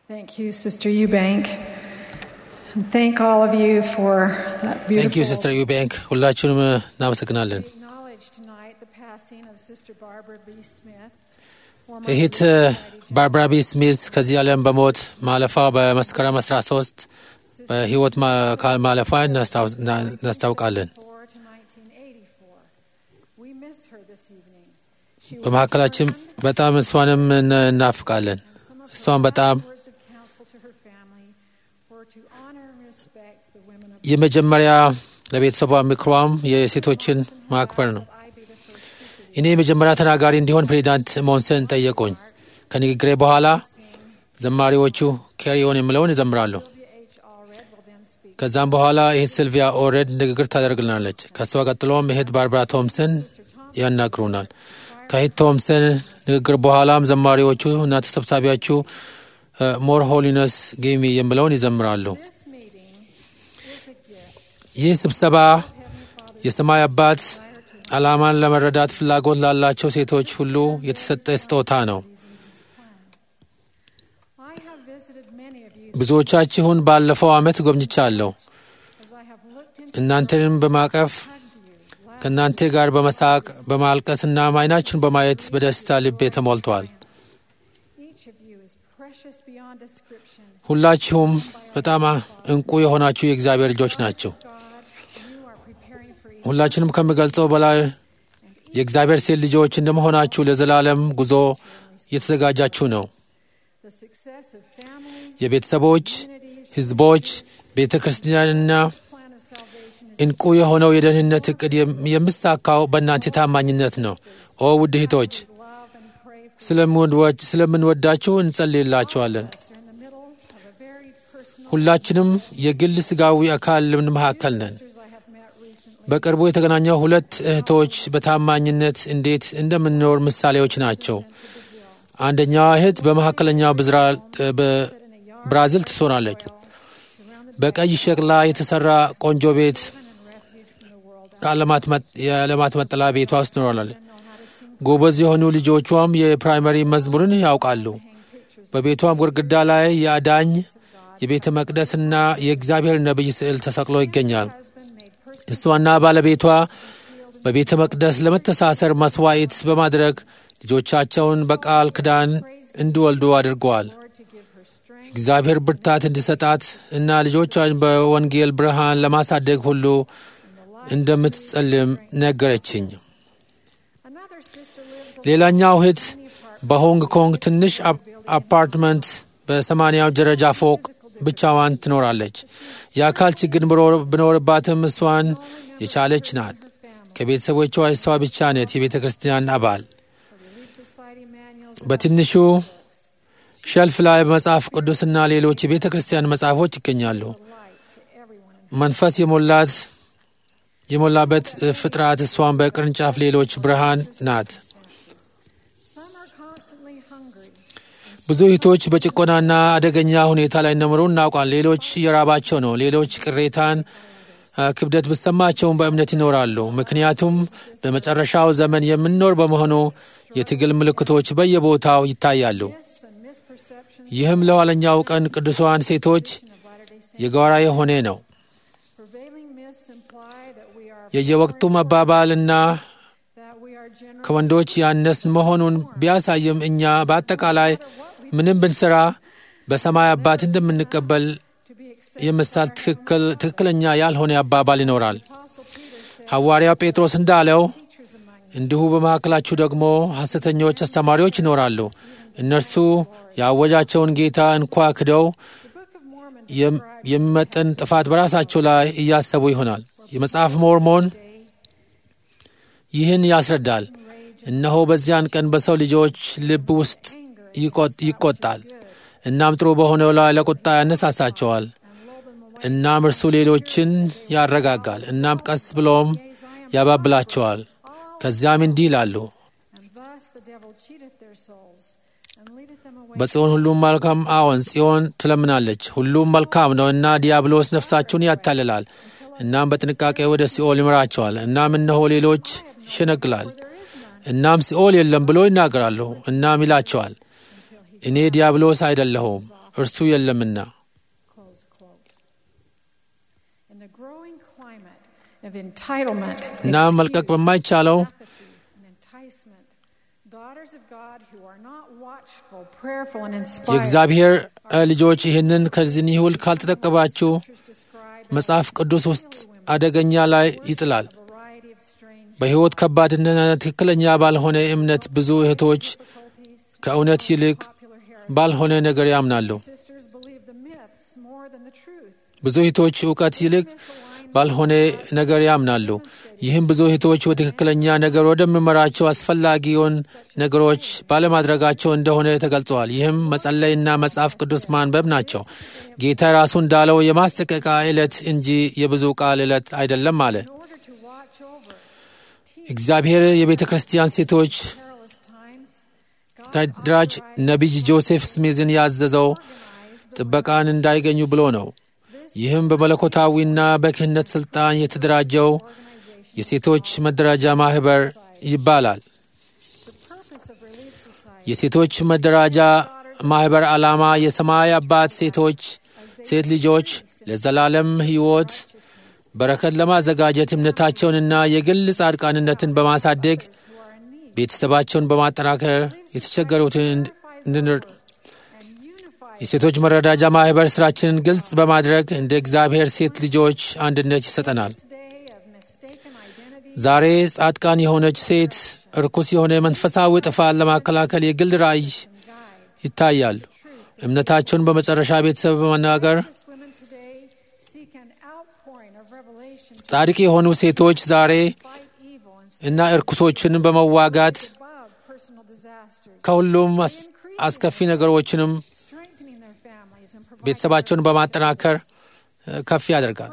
Thank you, Sister Eubank. And thank all of you for that beautiful... Thank you, Sister Eubank. ሁላችሁንም እናመሰግናለን። Acknowledge tonight the passing of Sister Barbara B. Smith. እህት ባርባራ ቢ ስሚዝ ከዚህ ዓለም በሞት ማለፏ በመስከረም 13 በሕይወት ማለፏ እናስታውቃለን። በመካከላችን በጣም እሷንም እናፍቃለን። እሷን በጣም የመጀመሪያ ለቤተሰቧ ምክሯም የሴቶችን ማክበር ነው። እኔ የመጀመሪያ ተናጋሪ እንዲሆን ፕሬዚዳንት ሞንሰን ጠየቁኝ። ከንግግሬ በኋላ ዘማሪዎቹ ኬሪዮን የሚለውን ይዘምራሉ። ከዛም በኋላ እህት ሲልቪያ ኦሬድ ንግግር ታደርግልናለች። ከእሷ ቀጥሎም እህት ባርባራ ቶምሰን ያናግሩናል። ከእህት ቶምሰን ንግግር በኋላም ዘማሪዎቹ እና ተሰብሳቢያችሁ ሞር ሆሊነስ ጊቭ ሚ የሚለውን ይዘምራሉ። ይህ ስብሰባ የሰማይ አባት ዓላማን ለመረዳት ፍላጎት ላላቸው ሴቶች ሁሉ የተሰጠ ስጦታ ነው። ብዙዎቻችሁን ባለፈው ዓመት ጎብኝቻለሁ። እናንተንም በማቀፍ ከእናንተ ጋር በመሳቅ በማልቀስና ዓይናችሁን በማየት በደስታ ልቤ ተሞልቷል። ሁላችሁም በጣም እንቁ የሆናችሁ የእግዚአብሔር ልጆች ናቸው። ሁላችንም ከሚገልጸው በላይ የእግዚአብሔር ሴት ልጆች እንደመሆናችሁ ለዘላለም ጉዞ እየተዘጋጃችሁ ነው። የቤተሰቦች፣ ሕዝቦች፣ ቤተ ክርስቲያንና እንቁ የሆነው የደህንነት ዕቅድ የሚሳካው በእናንተ ታማኝነት ነው። ኦ ውድ እህቶች፣ ስለምንወዳችሁ እንጸልይላችኋለን። ሁላችንም የግል ሥጋዊ አካል መካከል ነን። በቅርቡ የተገናኘው ሁለት እህቶች በታማኝነት እንዴት እንደምንኖር ምሳሌዎች ናቸው። አንደኛዋ እህት በመካከለኛው ብራዚል ትኖራለች። በቀይ ሸክላ የተሰራ ቆንጆ ቤት የዓለማት መጠለያ ቤቷ ውስጥ ትኖራለች። ጎበዝ የሆኑ ልጆቿም የፕራይመሪ መዝሙርን ያውቃሉ። በቤቷም ግድግዳ ላይ የአዳኝ የቤተ መቅደስና የእግዚአብሔር ነቢይ ስዕል ተሰቅሎ ይገኛል። እሷና ባለቤቷ በቤተ መቅደስ ለመተሳሰር መስዋዕት በማድረግ ልጆቻቸውን በቃል ኪዳን እንዲወልዱ አድርገዋል። እግዚአብሔር ብርታት እንዲሰጣት እና ልጆቿን በወንጌል ብርሃን ለማሳደግ ሁሉ እንደምትጸልም ነገረችኝ። ሌላኛው እህት በሆንግ ኮንግ ትንሽ አፓርትመንት በ80ኛው ደረጃ ፎቅ ብቻዋን ትኖራለች። የአካል ችግር ብኖርባትም እሷን የቻለች ናት። ከቤተሰቦቿ እሷ ብቻ ናት የቤተ ክርስቲያን አባል። በትንሹ ሸልፍ ላይ መጽሐፍ ቅዱስና ሌሎች የቤተ ክርስቲያን መጽሐፎች ይገኛሉ። መንፈስ የሞላበት ፍጥረት እሷን በቅርንጫፍ ሌሎች ብርሃን ናት። ብዙ እህቶች በጭቆናና አደገኛ ሁኔታ ላይ እንደምሩ እናውቃለን። ሌሎች እየራባቸው ነው። ሌሎች ቅሬታን ክብደት ብሰማቸውም በእምነት ይኖራሉ። ምክንያቱም በመጨረሻው ዘመን የምንኖር በመሆኑ የትግል ምልክቶች በየቦታው ይታያሉ። ይህም ለኋለኛው ቀን ቅዱሳን ሴቶች የጋራ የሆነ ነው። የየወቅቱ መባባልና ከወንዶች ያነስን መሆኑን ቢያሳይም እኛ በአጠቃላይ ምንም ብንሰራ በሰማይ አባት እንደምንቀበል የምሳል ትክክለኛ ያልሆነ አባባል ይኖራል። ሐዋርያው ጴጥሮስ እንዳለው እንዲሁ በመካከላችሁ ደግሞ ሐሰተኞች አስተማሪዎች ይኖራሉ። እነርሱ ያወጃቸውን ጌታ እንኳ ክደው የሚመጥን ጥፋት በራሳቸው ላይ እያሰቡ ይሆናል። የመጽሐፍ ሞርሞን ይህን ያስረዳል። እነሆ በዚያን ቀን በሰው ልጆች ልብ ውስጥ ይቆጣል፣ እናም ጥሩ በሆነው ላይ ለቁጣ ያነሳሳቸዋል። እናም እርሱ ሌሎችን ያረጋጋል፣ እናም ቀስ ብሎም ያባብላቸዋል። ከዚያም እንዲህ ይላሉ፣ በጽዮን ሁሉም መልካም አዎን፣ ጽዮን ትለምናለች፣ ሁሉም መልካም ነው እና ዲያብሎስ ነፍሳቸውን ያታልላል፣ እናም በጥንቃቄ ወደ ሲኦል ይመራቸዋል። እናም እነሆ ሌሎች ይሸነግላል፣ እናም ሲኦል የለም ብሎ ይናገራሉ። እናም ይላቸዋል፣ እኔ ዲያብሎስ አይደለሁም፣ እርሱ የለምና። እና መልቀቅ በማይቻለው የእግዚአብሔር ልጆች ይህንን ከዚህ ሁሉ ካልተጠቀማችሁ መጽሐፍ ቅዱስ ውስጥ አደገኛ ላይ ይጥላል። በሕይወት ከባድና ትክክለኛ ባልሆነ እምነት ብዙ እህቶች ከእውነት ይልቅ ባልሆነ ነገር ያምናሉ። ብዙ እህቶች እውቀት ይልቅ ባልሆነ ነገር ያምናሉ። ይህም ብዙ እህቶች በትክክለኛ ነገር ወደሚመራቸው አስፈላጊውን ነገሮች ባለማድረጋቸው እንደሆነ ተገልጸዋል። ይህም መጸለይና መጽሐፍ ቅዱስ ማንበብ ናቸው። ጌታ ራሱ እንዳለው የማስጠንቀቂያ ዕለት እንጂ የብዙ ቃል ዕለት አይደለም አለ። እግዚአብሔር የቤተ ክርስቲያን ሴቶች ተደራጅ ነቢይ ጆሴፍ ስሚዝን ያዘዘው ጥበቃን እንዳይገኙ ብሎ ነው። ይህም በመለኮታዊና በክህነት ሥልጣን የተደራጀው የሴቶች መደራጃ ማኅበር ይባላል። የሴቶች መደራጃ ማኅበር ዓላማ የሰማይ አባት ሴት ልጆች ለዘላለም ሕይወት በረከት ለማዘጋጀት እምነታቸውንና የግል ጻድቃንነትን በማሳደግ ቤተሰባቸውን በማጠናከር የተቸገሩትን እንድንረዳ የሴቶች መረዳጃ ማኅበር ሥራችንን ግልጽ በማድረግ እንደ እግዚአብሔር ሴት ልጆች አንድነት ይሰጠናል። ዛሬ ጻድቃን የሆነች ሴት እርኩስ የሆነ መንፈሳዊ ጥፋት ለማከላከል የግል ራእይ ይታያሉ። እምነታቸውን በመጨረሻ ቤተሰብ በመናገር ጻድቅ የሆኑ ሴቶች ዛሬ እና እርኩሶችን በመዋጋት ከሁሉም አስከፊ ነገሮችንም ቤተሰባቸውን በማጠናከር ከፍ ያደርጋል።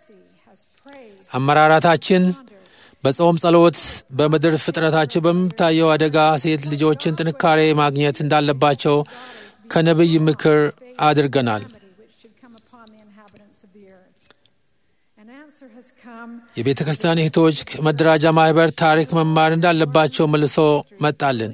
አመራራታችን በጾም ጸሎት፣ በምድር ፍጥረታቸው በሚታየው አደጋ ሴት ልጆችን ጥንካሬ ማግኘት እንዳለባቸው ከነቢይ ምክር አድርገናል። የቤተ ክርስቲያን እህቶች መደራጃ ማኅበር ታሪክ መማር እንዳለባቸው መልሶ መጣልን።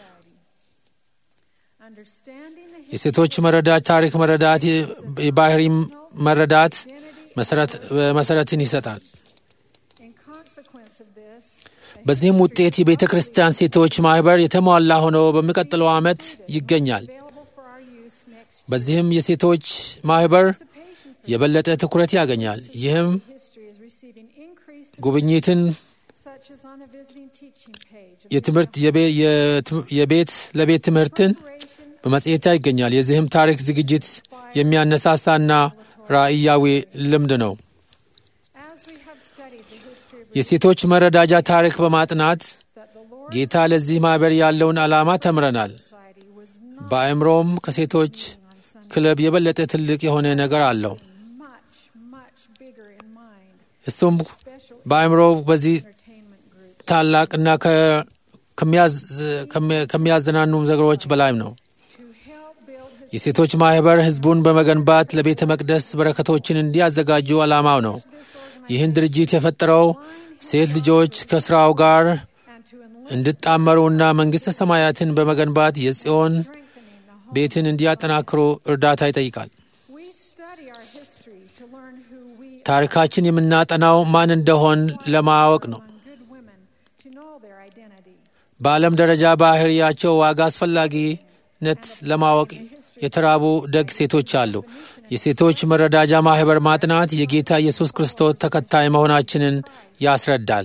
የሴቶች መረዳት ታሪክ መረዳት የባህሪ መረዳት መሰረትን ይሰጣል። በዚህም ውጤት የቤተ ክርስቲያን ሴቶች ማኅበር የተሟላ ሆኖ በሚቀጥለው ዓመት ይገኛል። በዚህም የሴቶች ማኅበር የበለጠ ትኩረት ያገኛል። ይህም ጉብኝትን የትምህርት የቤት ለቤት ትምህርትን በመጽሔት ይገኛል። የዚህም ታሪክ ዝግጅት የሚያነሳሳና ራእያዊ ልምድ ነው። የሴቶች መረዳጃ ታሪክ በማጥናት ጌታ ለዚህ ማኅበር ያለውን ዓላማ ተምረናል። በአእምሮም ከሴቶች ክለብ የበለጠ ትልቅ የሆነ ነገር አለው። እሱም በአእምሮ በዚህ ታላቅና ከሚያዘናኑ ነገሮች በላይም ነው። የሴቶች ማኅበር ሕዝቡን በመገንባት ለቤተ መቅደስ በረከቶችን እንዲያዘጋጁ ዓላማው ነው። ይህን ድርጅት የፈጠረው ሴት ልጆች ከሥራው ጋር እንዲጣመሩና መንግሥተ ሰማያትን በመገንባት የጽዮን ቤትን እንዲያጠናክሩ እርዳታ ይጠይቃል። ታሪካችን የምናጠናው ማን እንደሆን ለማወቅ ነው። በዓለም ደረጃ ባህሪያቸው ዋጋ አስፈላጊነት ለማወቅ የተራቡ ደግ ሴቶች አሉ። የሴቶች መረዳጃ ማኅበር ማጥናት የጌታ ኢየሱስ ክርስቶስ ተከታይ መሆናችንን ያስረዳል።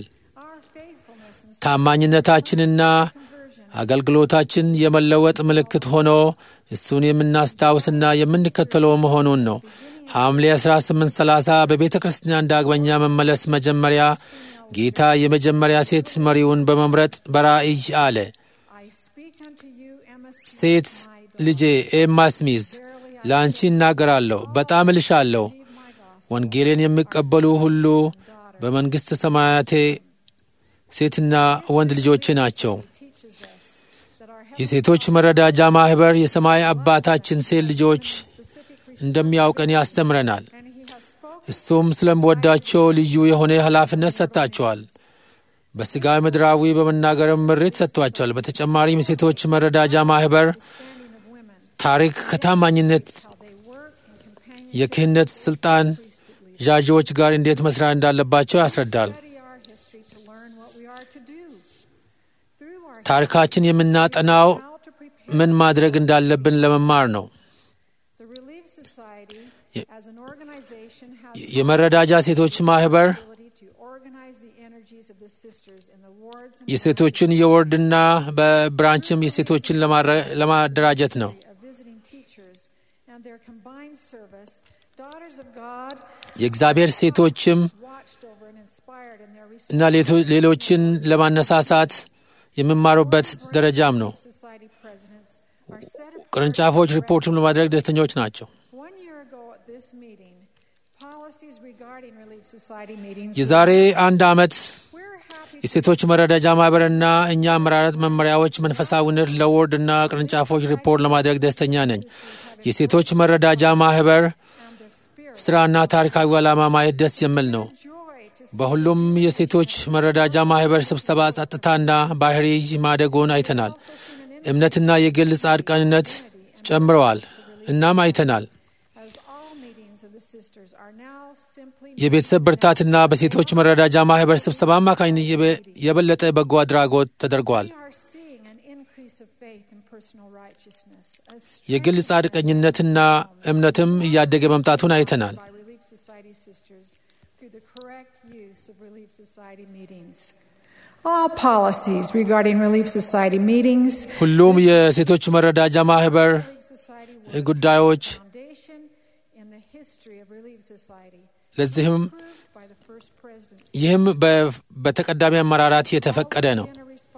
ታማኝነታችንና አገልግሎታችን የመለወጥ ምልክት ሆኖ እሱን የምናስታውስና የምንከተለው መሆኑን ነው። ሐምሌ 1830 በቤተ ክርስቲያን ዳግመኛ መመለስ መጀመሪያ ጌታ የመጀመሪያ ሴት መሪውን በመምረጥ በራእይ አለ፣ ሴት ልጄ ኤማ ስሚዝ ለአንቺ እናገራለሁ፣ በጣም እልሻለሁ። ወንጌልን የሚቀበሉ ሁሉ በመንግሥተ ሰማያቴ ሴትና ወንድ ልጆቼ ናቸው። የሴቶች መረዳጃ ማኅበር የሰማይ አባታችን ሴት ልጆች እንደሚያውቀን ያስተምረናል። እሱም ስለምወዳቸው ልዩ የሆነ ኃላፊነት ሰጥታቸዋል። በሥጋ ምድራዊ በመናገርም ምሪት ሰጥቷቸዋል። በተጨማሪም የሴቶች መረዳጃ ማኅበር ታሪክ ከታማኝነት የክህነት ስልጣን ዣዥዎች ጋር እንዴት መስራት እንዳለባቸው ያስረዳል። ታሪካችን የምናጠናው ምን ማድረግ እንዳለብን ለመማር ነው። የመረዳጃ ሴቶች ማህበር የሴቶችን የወርድና በብራንችም የሴቶችን ለማደራጀት ነው። የእግዚአብሔር ሴቶችም እና ሌሎችን ለማነሳሳት የሚማሩበት ደረጃም ነው። ቅርንጫፎች ሪፖርቱን ለማድረግ ደስተኞች ናቸው። የዛሬ 1 ዓመት የሴቶች መረዳጃ ማህበርና እኛ አመራረት መመሪያዎች መንፈሳዊነት ለወርድና ቅርንጫፎች ሪፖርት ለማድረግ ደስተኛ ነኝ። የሴቶች መረዳጃ ማህበር ስራና ታሪካዊ ዓላማ ማየት ደስ የሚል ነው። በሁሉም የሴቶች መረዳጃ ማህበር ስብሰባ ጸጥታና ባህሪ ማደጎን አይተናል። እምነትና የግል ጻድቃንነት ጨምረዋል። እናም አይተናል የቤተሰብ ብርታትና በሴቶች መረዳጃ ማህበር ስብሰባ አማካኝነት የበለጠ በጎ አድራጎት ተደርጓል። የግል ጻድቀኝነትና እምነትም እያደገ መምጣቱን አይተናል። All policies regarding Relief Society meetings, ሁሉም የሴቶች መረዳጃ ማህበር ጉዳዮች ለዚህም ይህም በተቀዳሚ አመራራት የተፈቀደ ነው።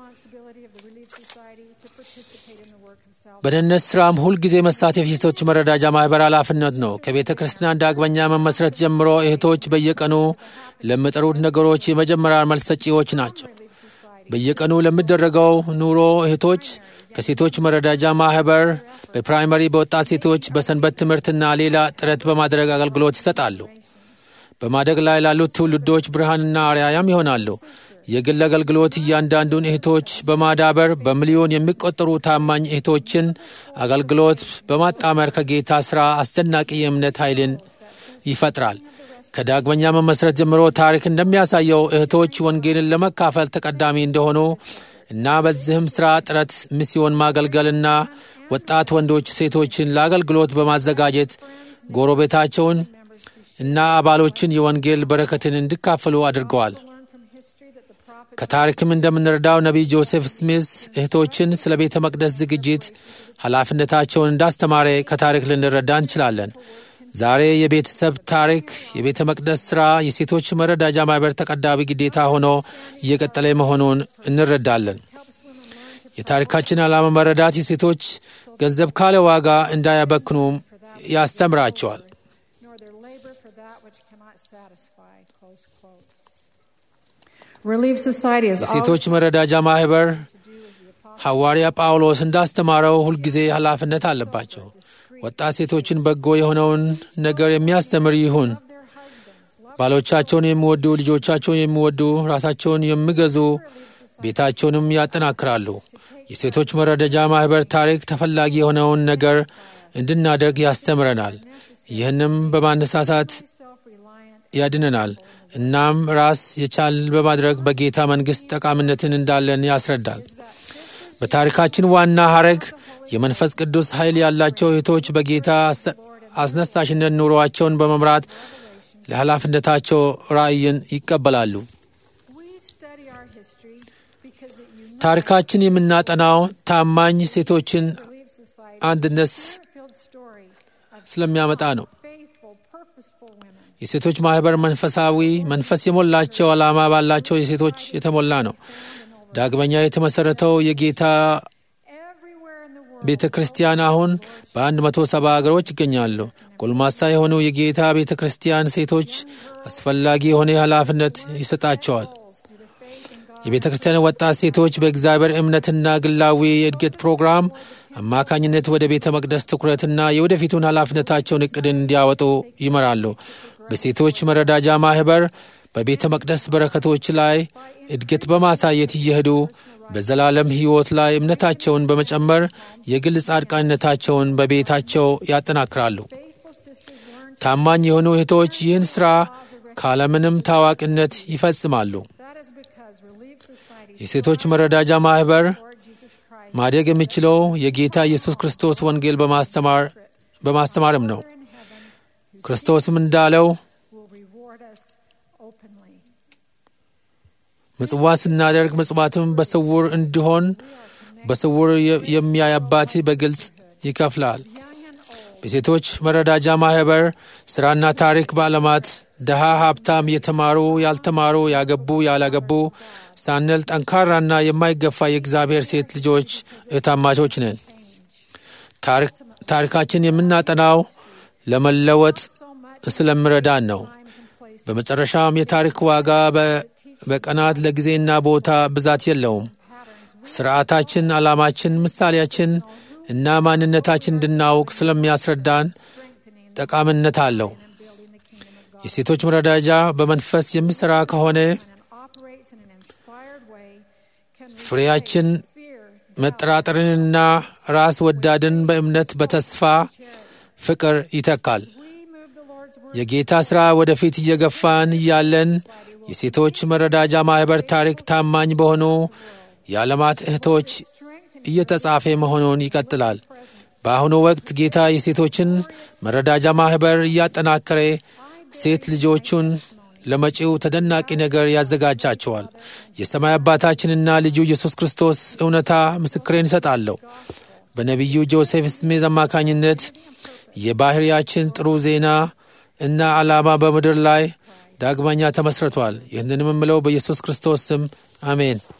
በደህንነት ስራም ሁልጊዜ መሳተፍ የሴቶች መረዳጃ ማህበር ኃላፊነት ነው። ከቤተ ክርስቲያን ዳግመኛ መመስረት ጀምሮ እህቶች በየቀኑ ለሚጠሩት ነገሮች የመጀመሪያ መልስ ሰጪዎች ናቸው። በየቀኑ ለሚደረገው ኑሮ እህቶች ከሴቶች መረዳጃ ማህበር በፕራይመሪ፣ በወጣት ሴቶች፣ በሰንበት ትምህርትና ሌላ ጥረት በማድረግ አገልግሎት ይሰጣሉ። በማደግ ላይ ላሉት ትውልዶች ብርሃንና አርአያም ይሆናሉ። የግል አገልግሎት እያንዳንዱን እህቶች በማዳበር በሚሊዮን የሚቆጠሩ ታማኝ እህቶችን አገልግሎት በማጣመር ከጌታ ሥራ አስደናቂ የእምነት ኃይልን ይፈጥራል። ከዳግመኛ መመስረት ጀምሮ ታሪክ እንደሚያሳየው እህቶች ወንጌልን ለመካፈል ተቀዳሚ እንደሆኑ እና በዚህም ሥራ ጥረት ሚስዮን ማገልገልና ወጣት ወንዶች ሴቶችን ለአገልግሎት በማዘጋጀት ጎረቤታቸውን እና አባሎችን የወንጌል በረከትን እንዲካፈሉ አድርገዋል። ከታሪክም እንደምንረዳው ነቢይ ጆሴፍ ስሚዝ እህቶችን ስለ ቤተ መቅደስ ዝግጅት ኃላፊነታቸውን እንዳስተማረ ከታሪክ ልንረዳ እንችላለን። ዛሬ የቤተሰብ ታሪክ፣ የቤተ መቅደስ ሥራ የሴቶች መረዳጃ ማህበር ተቀዳሚ ግዴታ ሆኖ እየቀጠለ መሆኑን እንረዳለን። የታሪካችን ዓላማ መረዳት የሴቶች ገንዘብ ካለ ዋጋ እንዳያበክኑ ያስተምራቸዋል። የሴቶች መረዳጃ ማህበር ሐዋርያ ጳውሎስ እንዳስተማረው ሁልጊዜ ኃላፊነት አለባቸው። ወጣት ሴቶችን በጎ የሆነውን ነገር የሚያስተምር ይሁን። ባሎቻቸውን የሚወዱ፣ ልጆቻቸውን የሚወዱ፣ ራሳቸውን የሚገዙ፣ ቤታቸውንም ያጠናክራሉ። የሴቶች መረዳጃ ማህበር ታሪክ ተፈላጊ የሆነውን ነገር እንድናደርግ ያስተምረናል። ይህንም በማነሳሳት ያድነናል። እናም ራስ የቻል በማድረግ በጌታ መንግሥት ጠቃሚነትን እንዳለን ያስረዳል። በታሪካችን ዋና ሐረግ የመንፈስ ቅዱስ ኃይል ያላቸው እህቶች በጌታ አስነሳሽነት ኑሮአቸውን በመምራት ለኃላፊነታቸው ራእይን ይቀበላሉ። ታሪካችን የምናጠናው ታማኝ ሴቶችን አንድነት ስለሚያመጣ ነው። የሴቶች ማህበር መንፈሳዊ መንፈስ የሞላቸው ዓላማ ባላቸው የሴቶች የተሞላ ነው። ዳግመኛ የተመሠረተው የጌታ ቤተ ክርስቲያን አሁን በ170 አገሮች ይገኛሉ። ጎልማሳ የሆኑ የጌታ ቤተ ክርስቲያን ሴቶች አስፈላጊ የሆነ ኃላፊነት ይሰጣቸዋል። የቤተ ክርስቲያን ወጣት ሴቶች በእግዚአብሔር እምነትና ግላዊ የእድገት ፕሮግራም አማካኝነት ወደ ቤተ መቅደስ ትኩረትና የወደፊቱን ኃላፊነታቸውን እቅድን እንዲያወጡ ይመራሉ። በሴቶች መረዳጃ ማህበር በቤተ መቅደስ በረከቶች ላይ እድገት በማሳየት እየሄዱ በዘላለም ሕይወት ላይ እምነታቸውን በመጨመር የግል ጻድቃንነታቸውን በቤታቸው ያጠናክራሉ። ታማኝ የሆኑ እህቶች ይህን ሥራ ካለምንም ታዋቂነት ይፈጽማሉ። የሴቶች መረዳጃ ማኅበር ማደግ የሚችለው የጌታ ኢየሱስ ክርስቶስ ወንጌል በማስተማርም ነው። ክርስቶስም እንዳለው ምጽዋት ስናደርግ ምጽዋትም በስውር እንዲሆን በስውር የሚያይ አባት በግልጽ ይከፍላል። በሴቶች መረዳጃ ማኅበር ሥራና ታሪክ በዓለማት ድሃ፣ ሀብታም፣ የተማሩ፣ ያልተማሩ፣ ያገቡ፣ ያላገቡ ሳንል ጠንካራና የማይገፋ የእግዚአብሔር ሴት ልጆች እህታማቾች ነን። ታሪካችን የምናጠናው ለመለወጥ ስለምረዳን ነው። በመጨረሻም የታሪክ ዋጋ በቀናት ለጊዜና ቦታ ብዛት የለውም። ሥርዓታችን፣ ዓላማችን፣ ምሳሌያችን እና ማንነታችን እንድናውቅ ስለሚያስረዳን ጠቃሚነት አለው። የሴቶች መረዳጃ በመንፈስ የሚሠራ ከሆነ ፍሬያችን መጠራጠርንና ራስ ወዳድን በእምነት በተስፋ ፍቅር ይተካል። የጌታ ሥራ ወደፊት እየገፋን እያለን የሴቶች መረዳጃ ማኅበር ታሪክ ታማኝ በሆኑ የዓለማት እህቶች እየተጻፈ መሆኑን ይቀጥላል። በአሁኑ ወቅት ጌታ የሴቶችን መረዳጃ ማኅበር እያጠናከረ ሴት ልጆቹን ለመጪው ተደናቂ ነገር ያዘጋጃቸዋል። የሰማይ አባታችንና ልጁ ኢየሱስ ክርስቶስ እውነታ ምስክሬን ይሰጣለሁ። በነቢዩ ጆሴፍ ስሜዝ አማካኝነት የባሕርያችን ጥሩ ዜና እና ዓላማ በምድር ላይ ዳግመኛ ተመስርቷል። ይህንንም የምለው በኢየሱስ ክርስቶስ ስም አሜን።